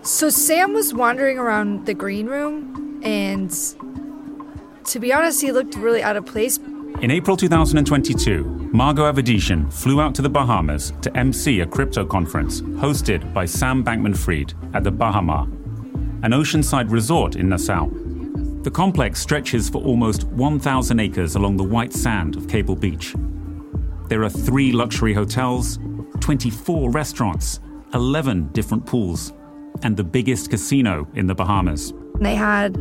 So Sam was wandering around the green room, and to be honest, he looked really out of place. In April 2022, Margot Avedisian flew out to the Bahamas to MC a crypto conference hosted by Sam Bankman-Fried at the Baha Mar, an oceanside resort in Nassau. The complex stretches for almost 1,000 acres along the white sand of Cable Beach. There are 3 luxury hotels, 24 restaurants, 11 different pools, and the biggest casino in the Bahamas. They had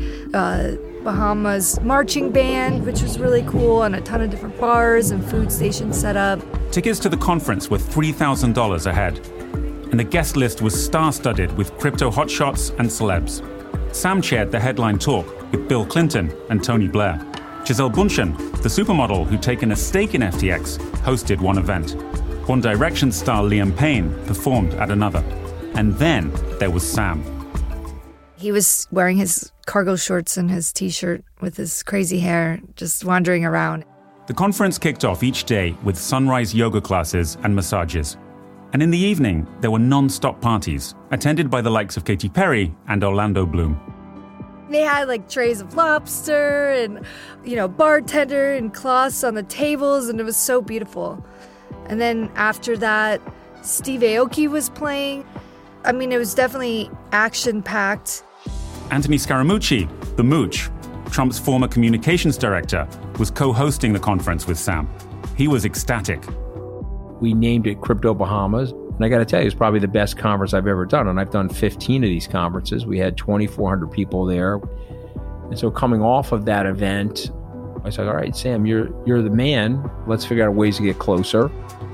Bahamas marching band, which was really cool, and a ton of different bars and food stations set up. Tickets to the conference were $3,000 a head, and the guest list was star-studded with crypto hotshots and celebs. Sam chaired the headline talk with Bill Clinton and Tony Blair. Gisele Bündchen, the supermodel who'd taken a stake in FTX, hosted one event. One Direction star Liam Payne performed at another. And then there was Sam. He was wearing his cargo shorts and his t-shirt with his crazy hair, just wandering around. The conference kicked off each day with sunrise yoga classes and massages. And in the evening, there were non-stop parties, attended by the likes of Katy Perry and Orlando Bloom. They had like trays of lobster and, bartender and cloths on the tables, and it was so beautiful. And then after that, Steve Aoki was playing. I mean, it was definitely action-packed. Anthony Scaramucci, the Mooch, Trump's former communications director, was co-hosting the conference with Sam. He was ecstatic. We named it Crypto Bahamas. And I got to tell you, it's probably the best conference I've ever done. And I've done 15 of these conferences. We had 2,400 people there. And so coming off of that event, I said, all right, Sam, you're the man. Let's figure out ways to get closer.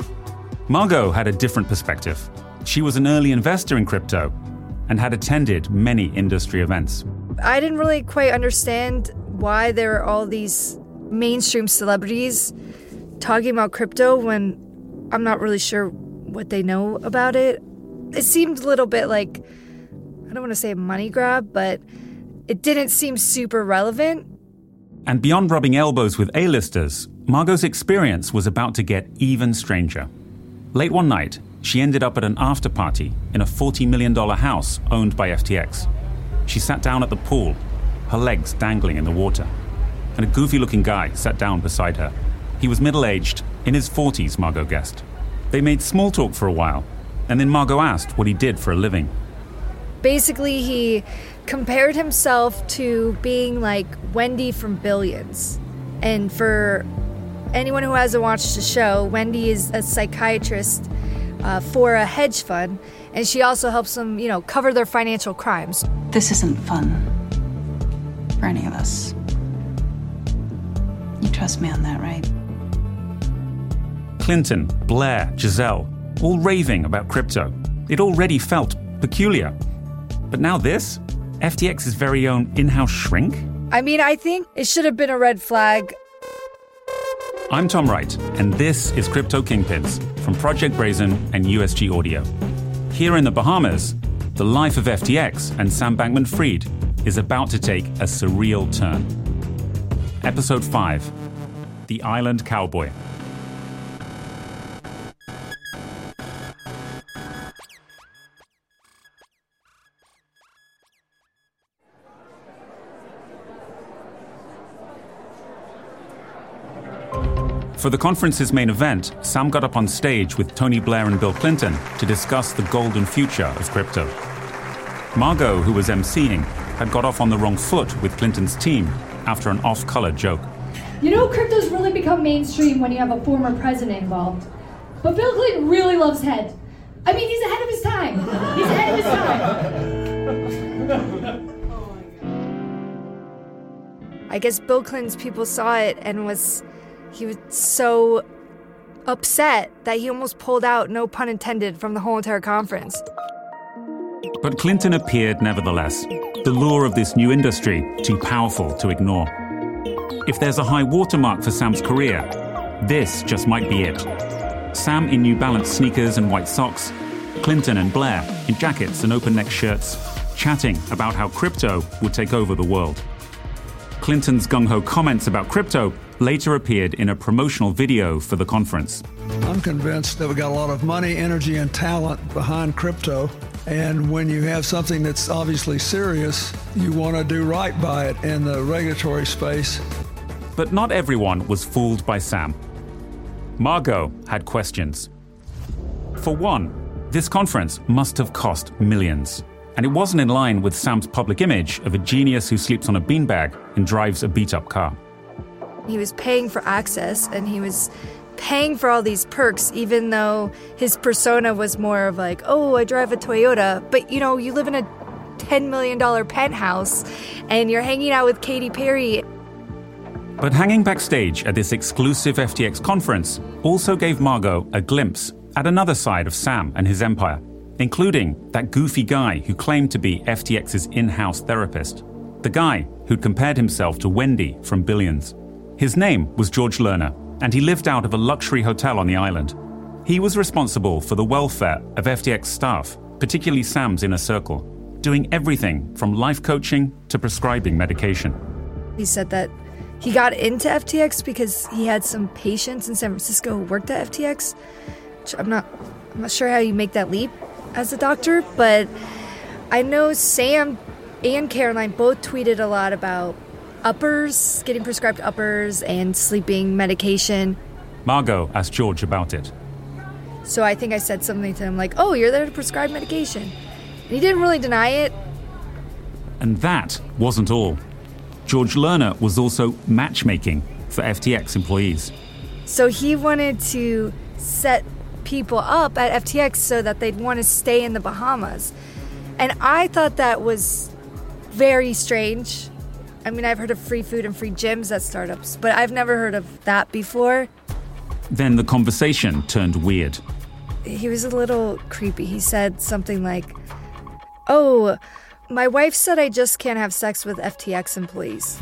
Margot had a different perspective. She was an early investor in crypto and had attended many industry events. I didn't really quite understand why there were all these mainstream celebrities talking about crypto when I'm not really sure what they know about it. It seemed a little bit like, I don't want to say a money grab, but it didn't seem super relevant. And beyond rubbing elbows with A-listers, Margot's experience was about to get even stranger. Late one night, she ended up at an after-party in a $40 million house owned by FTX. She sat down at the pool, her legs dangling in the water, and a goofy-looking guy sat down beside her. He was middle-aged, in his 40s, Margot guessed. They made small talk for a while, and then Margot asked what he did for a living. Basically, he compared himself to being like Wendy from Billions. And for anyone who hasn't watched the show, Wendy is a psychiatrist for a hedge fund, and she also helps them, cover their financial crimes. This isn't fun for any of us. You trust me on that, right? Clinton, Blair, Gisele, all raving about crypto. It already felt peculiar. But now this? FTX's very own in-house shrink? I mean, I think it should have been a red flag. I'm Tom Wright, and this is Crypto Kingpins from Project Brazen and USG Audio. Here in the Bahamas, the life of FTX and Sam Bankman-Fried is about to take a surreal turn. Episode 5, The Island Cowboy. For the conference's main event, Sam got up on stage with Tony Blair and Bill Clinton to discuss the golden future of crypto. Margot, who was emceeing, had got off on the wrong foot with Clinton's team after an off-color joke. Crypto's really become mainstream when you have a former president involved. But Bill Clinton really loves head. I mean, he's ahead of his time. He's ahead of his time. I guess Bill Clinton's people saw it and he was so upset that he almost pulled out, no pun intended, from the whole entire conference. But Clinton appeared nevertheless. The lure of this new industry, too powerful to ignore. If there's a high watermark for Sam's career, this just might be it. Sam in New Balance sneakers and white socks, Clinton and Blair in jackets and open-neck shirts, chatting about how crypto would take over the world. Clinton's gung-ho comments about crypto later appeared in a promotional video for the conference. I'm convinced that we got a lot of money, energy, and talent behind crypto. And when you have something that's obviously serious, you want to do right by it in the regulatory space. But not everyone was fooled by Sam. Margot had questions. For one, this conference must have cost millions. And it wasn't in line with Sam's public image of a genius who sleeps on a beanbag and drives a beat-up car. He was paying for access, and he was paying for all these perks, even though his persona was more of like, oh, I drive a Toyota, but you know, you live in a $10 million penthouse, and you're hanging out with Katy Perry. But hanging backstage at this exclusive FTX conference also gave Margot a glimpse at another side of Sam and his empire, including that goofy guy who claimed to be FTX's in-house therapist, the guy who'd compared himself to Wendy from Billions. His name was George Lerner, and he lived out of a luxury hotel on the island. He was responsible for the welfare of FTX staff, particularly Sam's inner circle, doing everything from life coaching to prescribing medication. He said that he got into FTX because he had some patients in San Francisco who worked at FTX. Which I'm not sure how you make that leap as a doctor, but I know Sam and Caroline both tweeted a lot about uppers, getting prescribed uppers and sleeping medication. Margot asked George about it. So I think I said something to him like, oh, you're there to prescribe medication. And he didn't really deny it. And that wasn't all. George Lerner was also matchmaking for FTX employees. So he wanted to set people up at FTX so that they'd want to stay in the Bahamas. And I thought that was very strange. I mean, I've heard of free food and free gyms at startups, but I've never heard of that before. Then the conversation turned weird. He was a little creepy. He said something like, oh, my wife said I just can't have sex with FTX employees.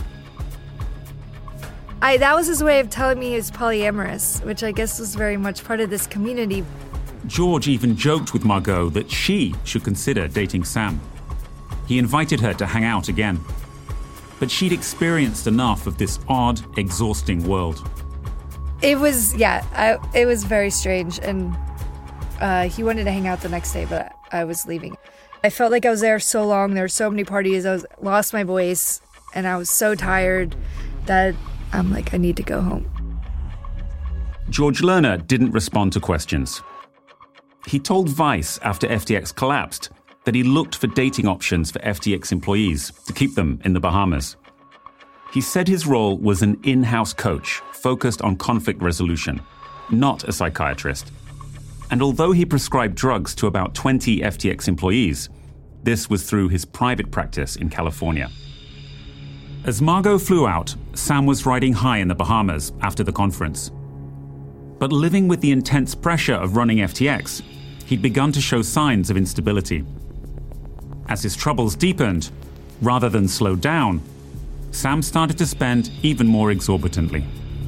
That was his way of telling me he was polyamorous, which I guess was very much part of this community. George even joked with Margot that she should consider dating Sam. He invited her to hang out again. But she'd experienced enough of this odd, exhausting world. It was very strange, and he wanted to hang out the next day, but I was leaving. I felt like I was there so long, there were so many parties, lost my voice, and I was so tired that I'm like, I need to go home. George Lerner didn't respond to questions. He told Vice after FTX collapsed that he looked for dating options for FTX employees to keep them in the Bahamas. He said his role was an in-house coach focused on conflict resolution, not a psychiatrist. And although he prescribed drugs to about 20 FTX employees, this was through his private practice in California. As Margot flew out, Sam was riding high in the Bahamas after the conference. But living with the intense pressure of running FTX, he'd begun to show signs of instability. As his troubles deepened, rather than slow down, Sam started to spend even more exorbitantly.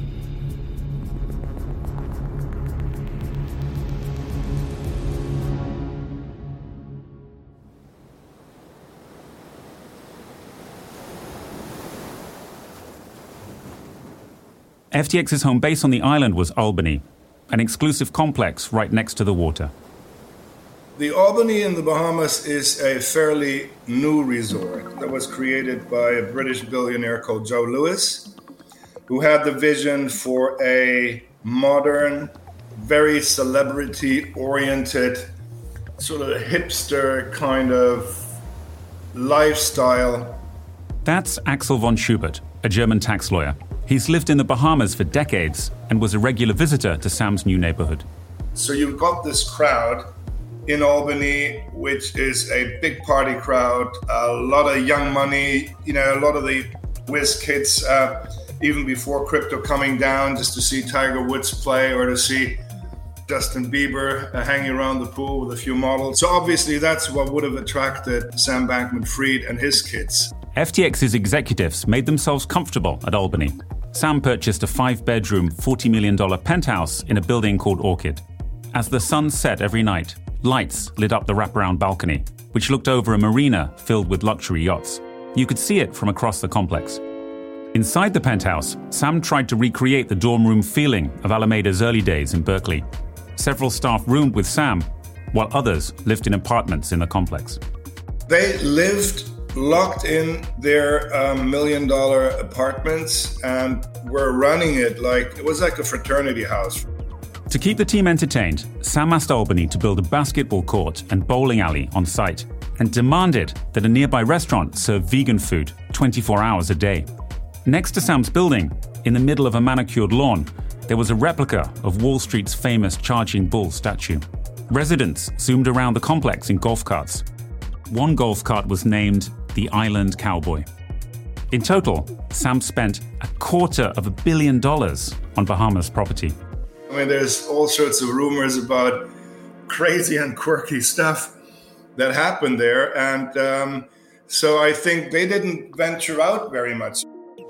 FTX's home base on the island was Albany, an exclusive complex right next to the water. The Albany in the Bahamas is a fairly new resort that was created by a British billionaire called Joe Lewis, who had the vision for a modern, very celebrity-oriented, sort of hipster kind of lifestyle. That's Axel von Schubert, a German tax lawyer. He's lived in the Bahamas for decades and was a regular visitor to Sam's new neighborhood. So you've got this crowd in Albany, which is a big party crowd, a lot of young money, a lot of the whiz kids, even before crypto coming down, just to see Tiger Woods play or to see Justin Bieber hanging around the pool with a few models. So obviously that's what would have attracted Sam Bankman-Fried and his kids. FTX's executives made themselves comfortable at Albany. Sam purchased a 5-bedroom, $40 million penthouse in a building called Orchid. As the sun set every night, lights lit up the wraparound balcony, which looked over a marina filled with luxury yachts. You could see it from across the complex. Inside the penthouse, Sam tried to recreate the dorm room feeling of Alameda's early days in Berkeley. Several staff roomed with Sam, while others lived in apartments in the complex. They lived locked in their $1 million apartments and were running it like it was like a fraternity house. To keep the team entertained, Sam asked Albany to build a basketball court and bowling alley on site and demanded that a nearby restaurant serve vegan food 24 hours a day. Next to Sam's building, in the middle of a manicured lawn, there was a replica of Wall Street's famous Charging Bull statue. Residents zoomed around the complex in golf carts. One golf cart was named the Island Cowboy. In total, Sam spent $250 million on Bahamas property. I mean, there's all sorts of rumors about crazy and quirky stuff that happened there. And so I think they didn't venture out very much.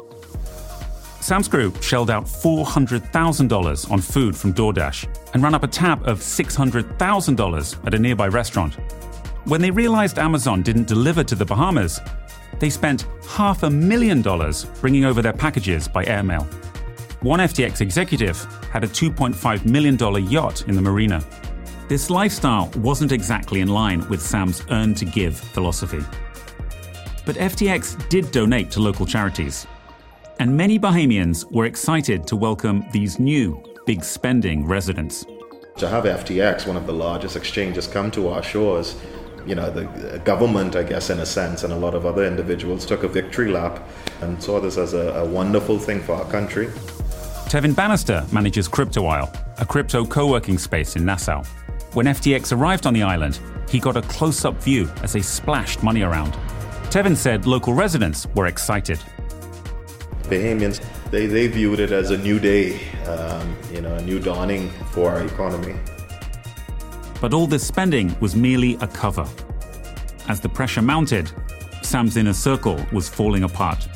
Sam's crew shelled out $400,000 on food from DoorDash and ran up a tab of $600,000 at a nearby restaurant. When they realized Amazon didn't deliver to the Bahamas, they spent $500,000 bringing over their packages by airmail. One FTX executive had a $2.5 million yacht in the marina. This lifestyle wasn't exactly in line with Sam's earn to give philosophy. But FTX did donate to local charities. And many Bahamians were excited to welcome these new, big spending residents. To have FTX, one of the largest exchanges, come to our shores, the government, I guess, in a sense, and a lot of other individuals took a victory lap and saw this as a wonderful thing for our country. Tevin Bannister manages CryptoIsle, a crypto co-working space in Nassau. When FTX arrived on the island, he got a close-up view as they splashed money around. Tevin said local residents were excited. Bahamians, they viewed it as a new day, a new dawning for our economy. But all this spending was merely a cover. As the pressure mounted, Sam's inner circle was falling apart.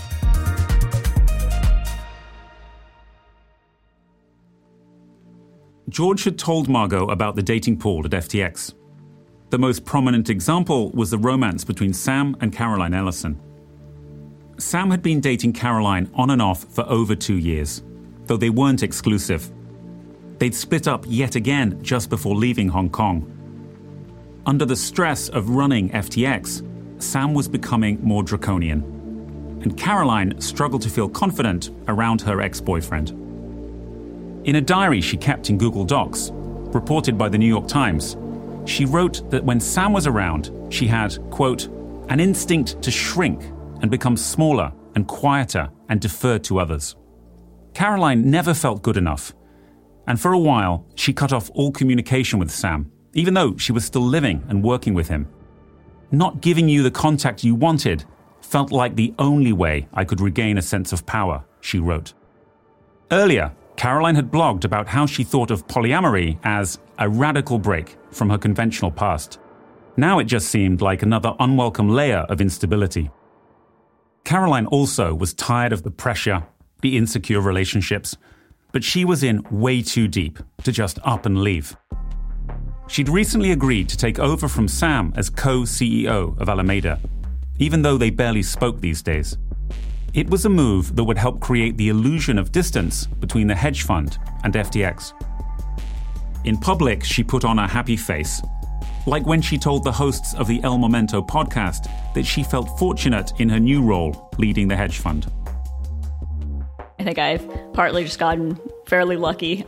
George had told Margot about the dating pool at FTX. The most prominent example was the romance between Sam and Caroline Ellison. Sam had been dating Caroline on and off for over 2 years, though they weren't exclusive. They'd split up yet again just before leaving Hong Kong. Under the stress of running FTX, Sam was becoming more draconian, and Caroline struggled to feel confident around her ex-boyfriend. In a diary she kept in Google Docs, reported by the New York Times, she wrote that when Sam was around, she had, quote, an instinct to shrink and become smaller and quieter and defer to others. Caroline never felt good enough, and for a while, she cut off all communication with Sam, even though she was still living and working with him. Not giving you the contact you wanted felt like the only way I could regain a sense of power, she wrote. Earlier, Caroline had blogged about how she thought of polyamory as a radical break from her conventional past. Now it just seemed like another unwelcome layer of instability. Caroline also was tired of the pressure, the insecure relationships, but she was in way too deep to just up and leave. She'd recently agreed to take over from Sam as co-CEO of Alameda, even though they barely spoke these days. It was a move that would help create the illusion of distance between the hedge fund and FTX. In public, she put on a happy face, like when she told the hosts of the El Momento podcast that she felt fortunate in her new role leading the hedge fund. I think I've partly just gotten fairly lucky.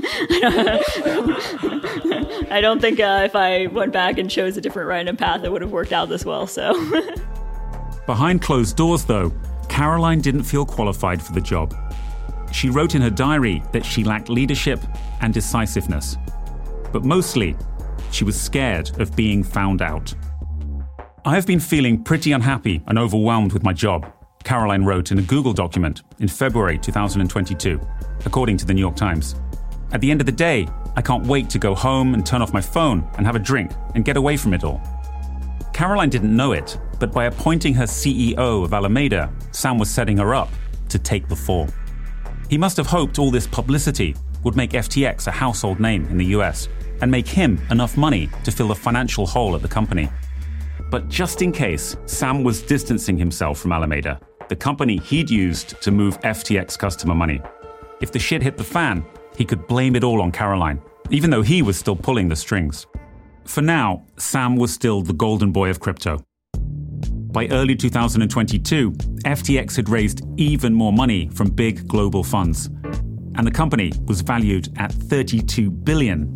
I don't think if I went back and chose a different random path, it would have worked out this well. So, Behind closed doors, though, Caroline didn't feel qualified for the job. She wrote in her diary that she lacked leadership and decisiveness. But mostly, she was scared of being found out. I have been feeling pretty unhappy and overwhelmed with my job, Caroline wrote in a Google document in February 2022, according to the New York Times. At the end of the day, I can't wait to go home and turn off my phone and have a drink and get away from it all. Caroline didn't know it, but by appointing her CEO of Alameda, Sam was setting her up to take the fall. He must have hoped all this publicity would make FTX a household name in the US and make him enough money to fill the financial hole at the company. But just in case Sam was distancing himself from Alameda, the company he'd used to move FTX customer money. If the shit hit the fan, he could blame it all on Caroline, even though he was still pulling the strings. For now, Sam was still the golden boy of crypto. By early 2022, FTX had raised even more money from big global funds, and the company was valued at $32 billion.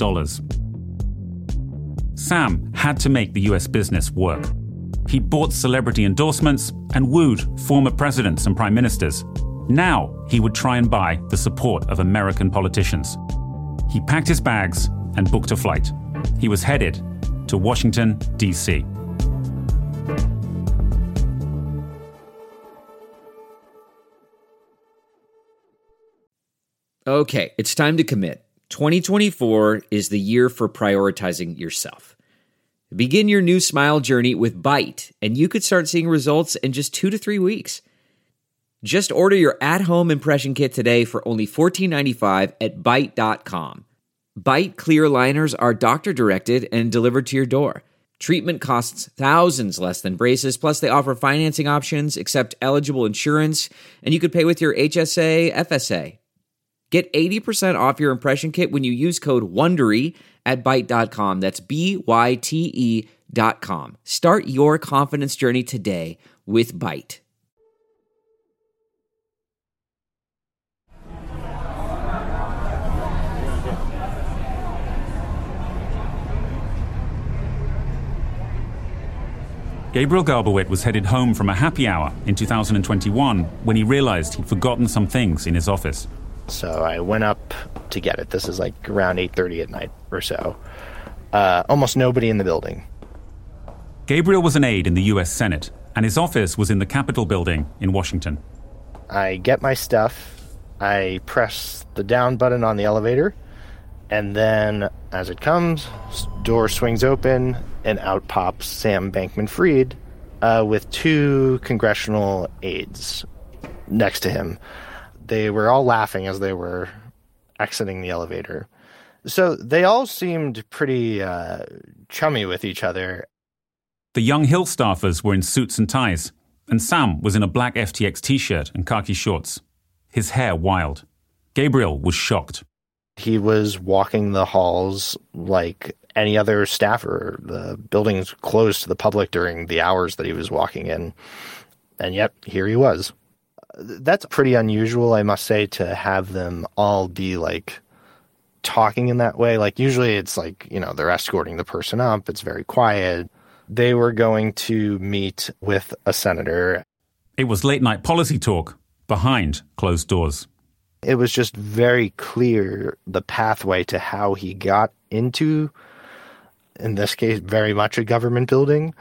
Sam had to make the US business work. He bought celebrity endorsements and wooed former presidents and prime ministers. Now he would try and buy the support of American politicians. He packed his bags and booked a flight. He was headed to Washington, D.C. Okay, it's time to commit. 2024 is the year for prioritizing yourself. Begin your new smile journey with Byte, and you could start seeing results in just 2 to 3 weeks. Just order your at-home impression kit today for only $14.95 at Byte.com. Byte clear liners are doctor-directed and delivered to your door. Treatment costs thousands less than braces, plus they offer financing options, accept eligible insurance, and you could pay with your HSA, FSA. Get 80% off your impression kit when you use code WONDERY at Byte.com. That's BYTE.com. Start your confidence journey today with Byte. Gabriel Garbowit was headed home from a happy hour in 2021 when he realized he'd forgotten some things in his office. So I went up to get it. This is like around 8:30 at night or so. Almost nobody in the building. Gabriel was an aide in the U.S. Senate, and his office was in the Capitol building in Washington. I get my stuff. I press the down button on the elevator. And then as it comes, door swings open, and out pops Sam Bankman-Fried with 2 congressional aides next to him. They were all laughing as they were exiting the elevator. So they all seemed pretty chummy with each other. The young Hill staffers were in suits and ties, and Sam was in a black FTX t-shirt and khaki shorts, his hair wild. Gabriel was shocked. He was walking the halls like any other staffer. The building's closed to the public during the hours that he was walking in. And yet, here he was. That's pretty unusual, I must say, to have them all be like talking in that way. Like usually it's like, you know, they're escorting the person up. It's very quiet. They were going to meet with a senator. It was late night policy talk behind closed doors. It was just very clear the pathway to how he got into, in this case, very much a government building,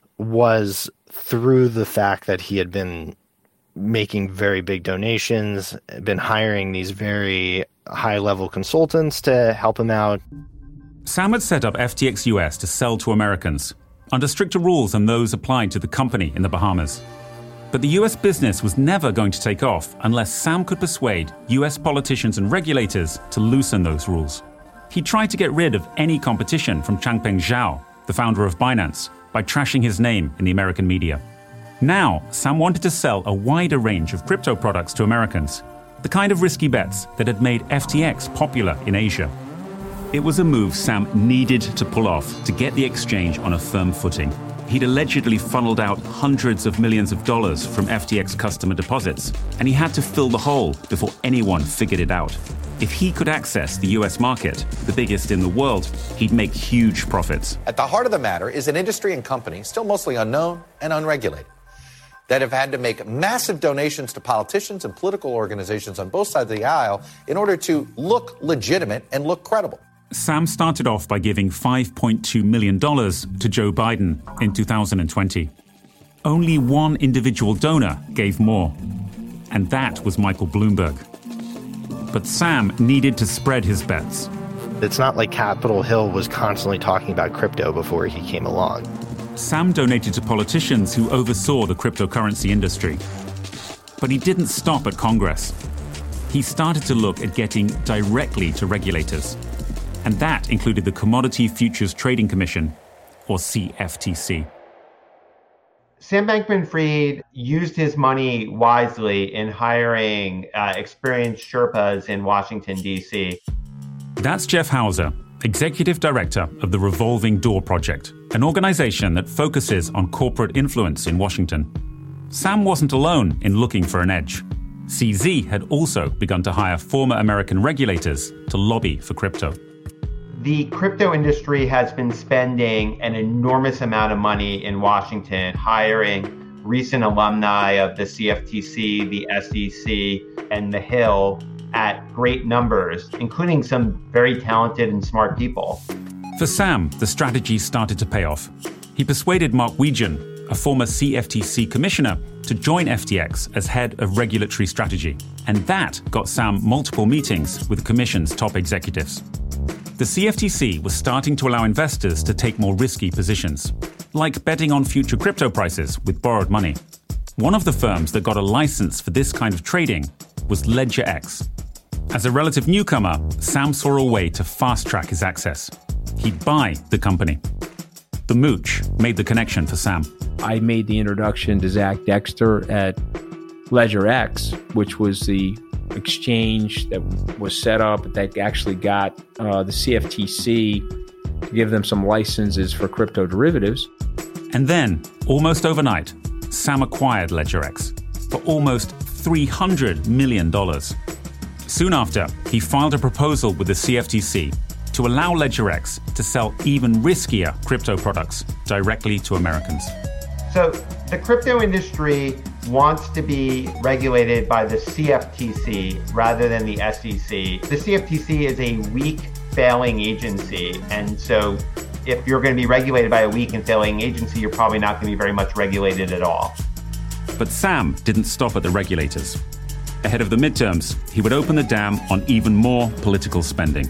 was through the fact that he had been making very big donations, been hiring these very high-level consultants to help him out. Sam had set up FTX US to sell to Americans, under stricter rules than those applied to the company in the Bahamas. But the US business was never going to take off unless Sam could persuade US politicians and regulators to loosen those rules. He tried to get rid of any competition from Changpeng Zhao, the founder of Binance, by trashing his name in the American media. Now, Sam wanted to sell a wider range of crypto products to Americans, the kind of risky bets that had made FTX popular in Asia. It was a move Sam needed to pull off to get the exchange on a firm footing. He'd allegedly funneled out hundreds of millions of dollars from FTX customer deposits, and he had to fill the hole before anyone figured it out. If he could access the US market, the biggest in the world, he'd make huge profits. At the heart of the matter is an industry and company still mostly unknown and unregulated that have had to make massive donations to politicians and political organizations on both sides of the aisle in order to look legitimate and look credible. Sam started off by giving $5.2 million to Joe Biden in 2020. Only one individual donor gave more, and that was Michael Bloomberg. But Sam needed to spread his bets. It's not like Capitol Hill was constantly talking about crypto before he came along. Sam donated to politicians who oversaw the cryptocurrency industry. But he didn't stop at Congress. He started to look at getting directly to regulators. And that included the Commodity Futures Trading Commission, or CFTC. Sam Bankman-Fried used his money wisely in hiring experienced Sherpas in Washington, D.C. That's Jeff Hauser, executive director of the Revolving Door Project, an organization that focuses on corporate influence in Washington. Sam wasn't alone in looking for an edge. CZ had also begun to hire former American regulators to lobby for crypto. The crypto industry has been spending an enormous amount of money in Washington, hiring recent alumni of the CFTC, the SEC, and the Hill at great numbers, including some very talented and smart people. For Sam, the strategy started to pay off. He persuaded Mark Wiegand, a former CFTC commissioner, to join FTX as head of regulatory strategy. And that got Sam multiple meetings with the commission's top executives. The CFTC was starting to allow investors to take more risky positions, like betting on future crypto prices with borrowed money. One of the firms that got a license for this kind of trading was LedgerX. As a relative newcomer, Sam saw a way to fast-track his access. He'd buy the company. The mooch made the connection for Sam. I made the introduction to Zach Dexter at LedgerX, which was the exchange that was set up that actually got the CFTC to give them some licenses for crypto derivatives. And then, almost overnight, Sam acquired LedgerX for almost $300 million. Soon after, he filed a proposal with the CFTC to allow LedgerX to sell even riskier crypto products directly to Americans. So the crypto industry wants to be regulated by the CFTC rather than the SEC. The CFTC is a weak, failing agency, and so if you're going to be regulated by a weak and failing agency, you're probably not going to be very much regulated at all. But Sam didn't stop at the regulators. Ahead of the midterms, he would open the dam on even more political spending.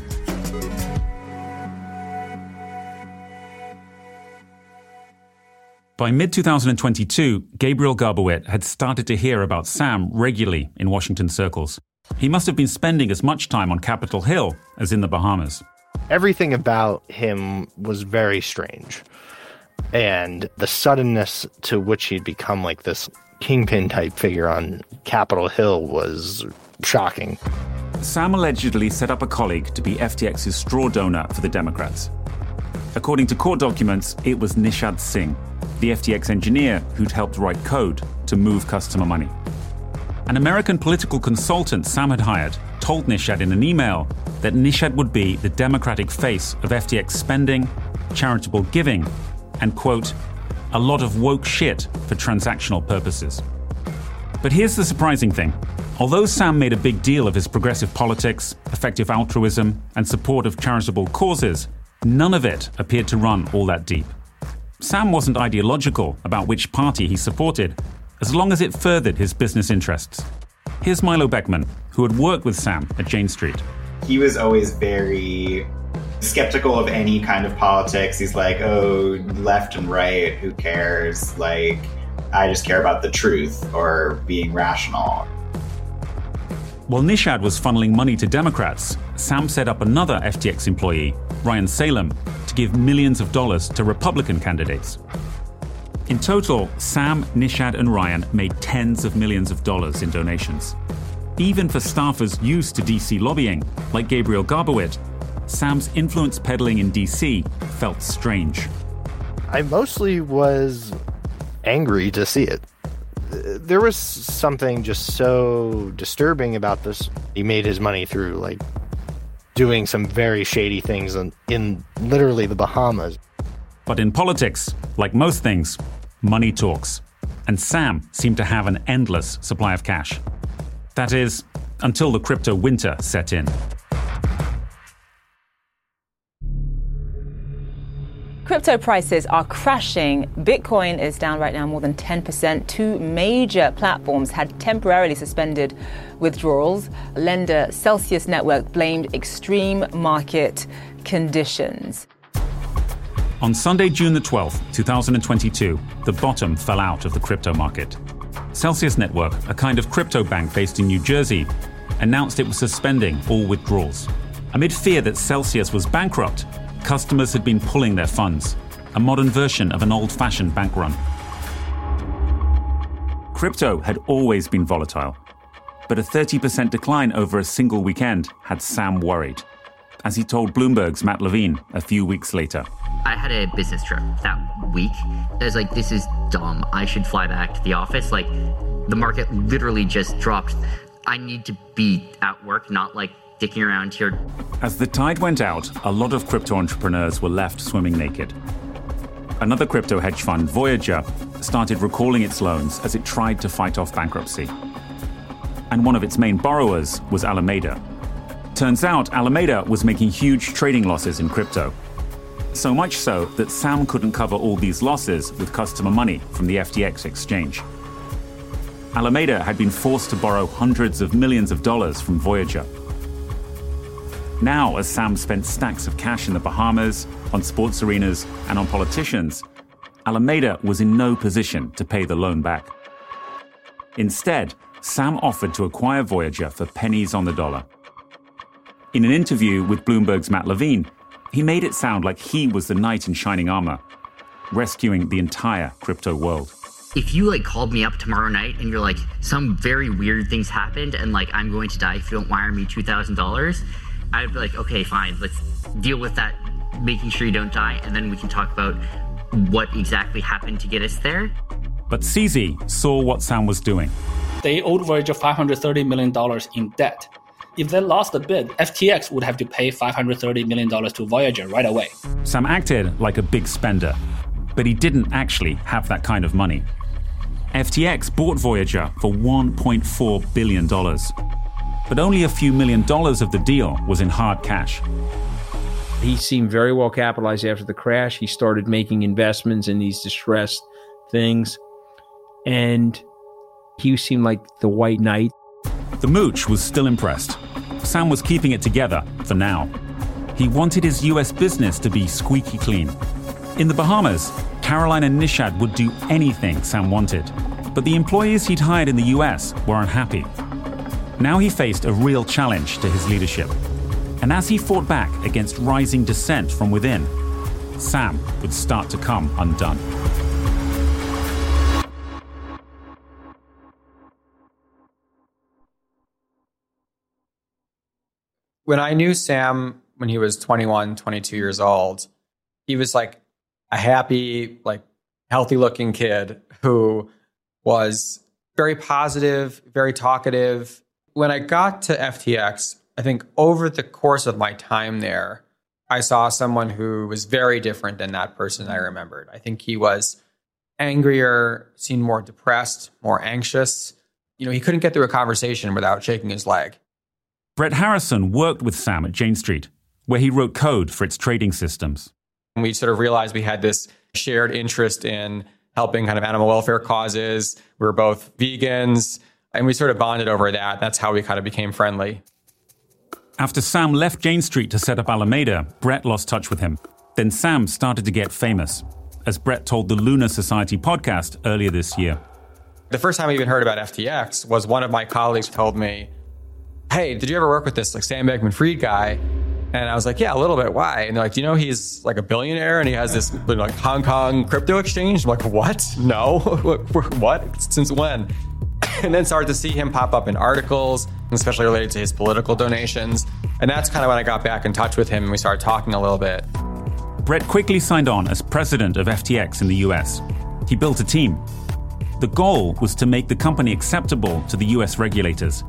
By mid-2022, Gabriel Garbowit had started to hear about Sam regularly in Washington circles. He must have been spending as much time on Capitol Hill as in the Bahamas. Everything about him was very strange. And the suddenness to which he'd become like this kingpin type figure on Capitol Hill was shocking. Sam allegedly set up a colleague to be FTX's straw donor for the Democrats. According to court documents, it was Nishad Singh, the FTX engineer who'd helped write code to move customer money. An American political consultant Sam had hired told Nishad in an email that Nishad would be the Democratic face of FTX spending, charitable giving, and, quote, a lot of woke shit for transactional purposes. But here's the surprising thing. Although Sam made a big deal of his progressive politics, effective altruism, and support of charitable causes, none of it appeared to run all that deep. Sam wasn't ideological about which party he supported, as long as it furthered his business interests. Here's Milo Beckman, who had worked with Sam at Jane Street. He was always very skeptical of any kind of politics. He's like, oh, left and right, who cares? Like, I just care about the truth or being rational. While Nishad was funneling money to Democrats, Sam set up another FTX employee, Ryan Salem, to give millions of dollars to Republican candidates. In total, Sam, Nishad, and Ryan made tens of millions of dollars in donations. Even for staffers used to DC lobbying, like Gabriel Garbowit, Sam's influence peddling in DC felt strange. I mostly was angry to see it. There was something just so disturbing about this. He made his money through, like, doing some very shady things in literally the Bahamas. But in politics, like most things, money talks. And Sam seemed to have an endless supply of cash. That is, until the crypto winter set in. Crypto prices are crashing. Bitcoin is down right now more than 10%. Two major platforms had temporarily suspended withdrawals. Lender Celsius Network blamed extreme market conditions. On Sunday, June the 12th, 2022, the bottom fell out of the crypto market. Celsius Network, a kind of crypto bank based in New Jersey, announced it was suspending all withdrawals. Amid fear that Celsius was bankrupt, customers had been pulling their funds, a modern version of an old-fashioned bank run. Crypto had always been volatile, but a 30% decline over a single weekend had Sam worried. as he told Bloomberg's Matt Levine a few weeks later. I had a business trip that week. I was like, this is dumb. I should fly back to the office. Like, the market literally just dropped. I need to be at work, not like dicking around here. As the tide went out, a lot of crypto entrepreneurs were left swimming naked. Another crypto hedge fund, Voyager, started recalling its loans as it tried to fight off bankruptcy. And one of its main borrowers was Alameda. Turns out Alameda was making huge trading losses in crypto. So much so that Sam couldn't cover all these losses with customer money from the FTX exchange. Alameda had been forced to borrow hundreds of millions of dollars from Voyager. Now, as Sam spent stacks of cash in the Bahamas, on sports arenas, and on politicians, Alameda was in no position to pay the loan back. Instead, Sam offered to acquire Voyager for pennies on the dollar. In an interview with Bloomberg's Matt Levine, he made it sound like he was the knight in shining armor, rescuing the entire crypto world. If you like called me up tomorrow night and you're like, some very weird things happened and like I'm going to die if you don't wire me $2,000, I'd be like, okay, fine, let's deal with that, making sure you don't die, and then we can talk about what exactly happened to get us there. But CZ saw what Sam was doing. They owed Voyager $530 million in debt. If they lost the bid, FTX would have to pay $530 million to Voyager right away. Sam acted like a big spender, but he didn't actually have that kind of money. FTX bought Voyager for $1.4 billion. But only a few $1 million of the deal was in hard cash. He seemed very well capitalized after the crash. He started making investments in these distressed things. And he seemed like the white knight. The mooch was still impressed. Sam was keeping it together for now. He wanted his US business to be squeaky clean. In the Bahamas, Caroline and Nishad would do anything Sam wanted. But the employees he'd hired in the US were unhappy. Now he faced a real challenge to his leadership. And as he fought back against rising dissent from within, Sam would start to come undone. When I knew Sam when he was 21, 22 years old, he was like a happy, like healthy looking kid who was very positive, very talkative. When I got to FTX, I think over the course of my time there, I saw someone who was very different than that person I remembered. I think he was angrier, seemed more depressed, more anxious. You know, he couldn't get through a conversation without shaking his leg. Brett Harrison worked with Sam at Jane Street, where he wrote code for its trading systems. And we sort of realized we had this shared interest in helping kind of animal welfare causes. We were both vegans, and we sort of bonded over that. That's how we kind of became friendly. After Sam left Jane Street to set up Alameda, Brett lost touch with him. Then Sam started to get famous, as Brett told the Lunar Society podcast earlier this year. The first time I even heard about FTX was one of my colleagues told me, hey, did you ever work with this like Sam Bankman-Fried guy? And I was like, yeah, a little bit. Why? And they're like, do you know he's like a billionaire and he has this like Hong Kong crypto exchange? I'm like, what? No. What? Since when? And then started to see him pop up in articles, especially related to his political donations. And that's kind of when I got back in touch with him and we started talking a little bit. Brett quickly signed on as president of FTX in the US. He built a team. The goal was to make the company acceptable to the US regulators.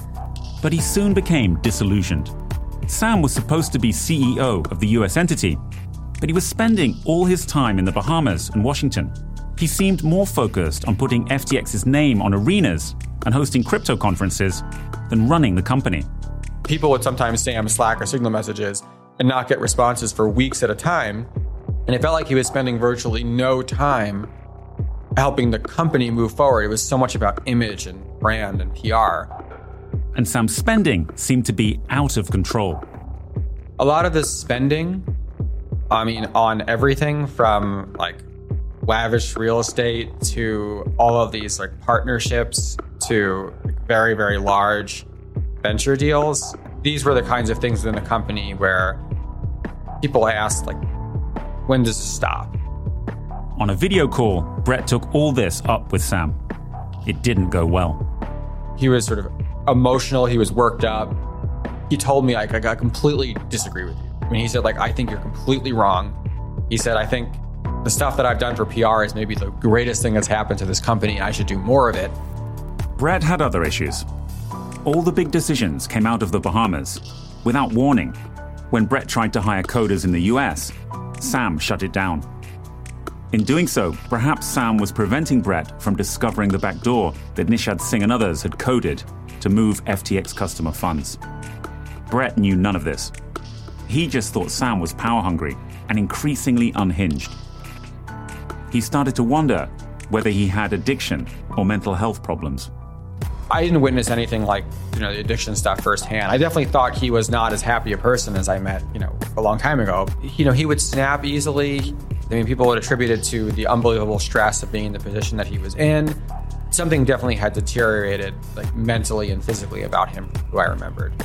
But he soon became disillusioned. Sam was supposed to be CEO of the US entity, but he was spending all his time in the Bahamas and Washington. He seemed more focused on putting FTX's name on arenas and hosting crypto conferences than running the company. People would sometimes Sam Slack or Signal messages and not get responses for weeks at a time. And it felt like he was spending virtually no time helping the company move forward. It was so much about image and brand and PR. And Sam's spending seemed to be out of control. A lot of this spending, on everything from like lavish real estate to all of these like partnerships to very, very large venture deals. These were the kinds of things within the company where people asked, like, when does this stop? On a video call, Brett took all this up with Sam. It didn't go well. He was sort of emotional. He was worked up. he told me, like, I completely disagree with you. I mean, he said, like, I think you're completely wrong. He said, I think the stuff that I've done for PR is maybe the greatest thing that's happened to this company. I should do more of it. Brett had other issues. All the big decisions came out of the Bahamas without warning. When Brett tried to hire coders in the US, Sam shut it down. In doing so, perhaps Sam was preventing Brett from discovering the back door that Nishad Singh and others had coded to move FTX customer funds. Brett knew none of this. He just thought Sam was power-hungry and increasingly unhinged. He started to wonder whether he had addiction or mental health problems. I didn't witness anything like, the addiction stuff firsthand. I definitely thought he was not as happy a person as I met, a long time ago. He would snap easily. I mean, people would attribute it to the unbelievable stress of being in the position that he was in. Something definitely had deteriorated, like, mentally and physically about him, who I remembered.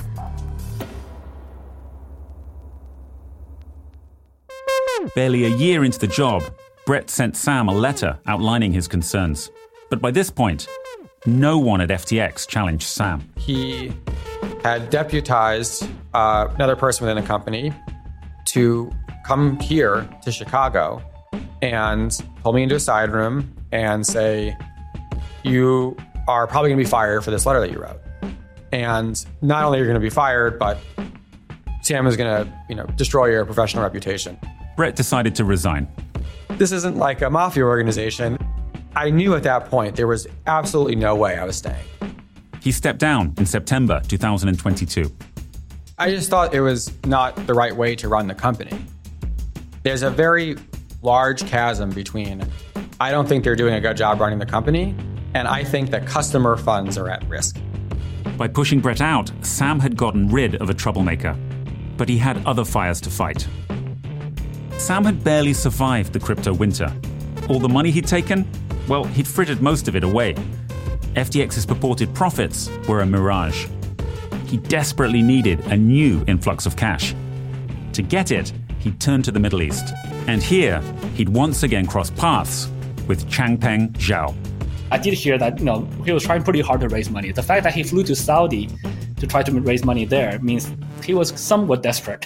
Barely a year into the job, Brett sent Sam a letter outlining his concerns. But by this point, no one at FTX challenged Sam. He had deputized another person within the company to come here to Chicago and pull me into a side room and say, you are probably going to be fired for this letter that you wrote. And not only are you going to be fired, but Sam is going to, destroy your professional reputation. Brett decided to resign. This isn't like a mafia organization. I knew at that point there was absolutely no way I was staying. He stepped down in September 2022. I just thought it was not the right way to run the company. There's a very large chasm between, I don't think they're doing a good job running the company, and I think that customer funds are at risk. By pushing Brett out, Sam had gotten rid of a troublemaker, but he had other fires to fight. Sam had barely survived the crypto winter. All the money he'd taken, well, he'd frittered most of it away. FTX's purported profits were a mirage. He desperately needed a new influx of cash. To get it, he'd turned to the Middle East. And here, he'd once again crossed paths with Changpeng Zhao. I did hear that, he was trying pretty hard to raise money. The fact that he flew to Saudi to try to raise money there means he was somewhat desperate.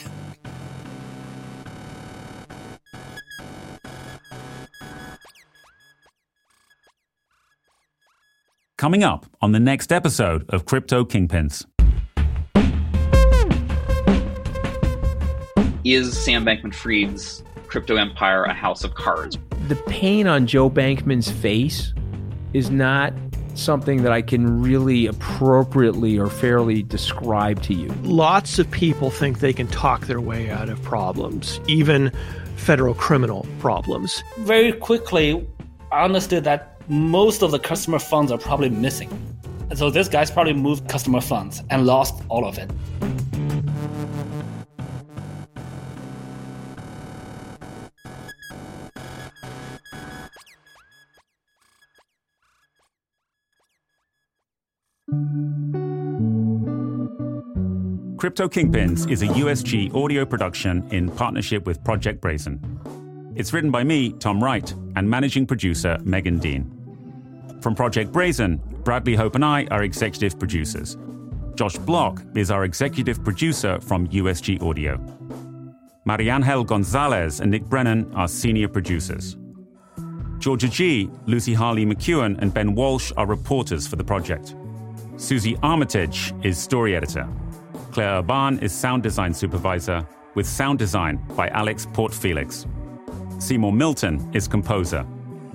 Coming up on the next episode of Crypto Kingpins. Is Sam Bankman-Fried's crypto empire a house of cards? The pain on Joe Bankman's face is not something that I can really appropriately or fairly describe to you. Lots of people think they can talk their way out of problems, even federal criminal problems. Very quickly, I understood that most of the customer funds are probably missing. And so this guy's probably moved customer funds and lost all of it. Crypto Kingpins is a USG audio production in partnership with Project Brazen. It's written by me, Tom Wright, and managing producer Megan Dean. From Project Brazen, Bradley Hope and I are executive producers. Josh Block is our executive producer from USG Audio. Mariangel Gonzalez and Nick Brennan are senior producers. Georgia G., Lucy Harley McEwen, and Ben Walsh are reporters for the project. Susie Armitage is story editor. Claire Urban is sound design supervisor, with sound design by Alex Portfelix. Seymour Milton is composer.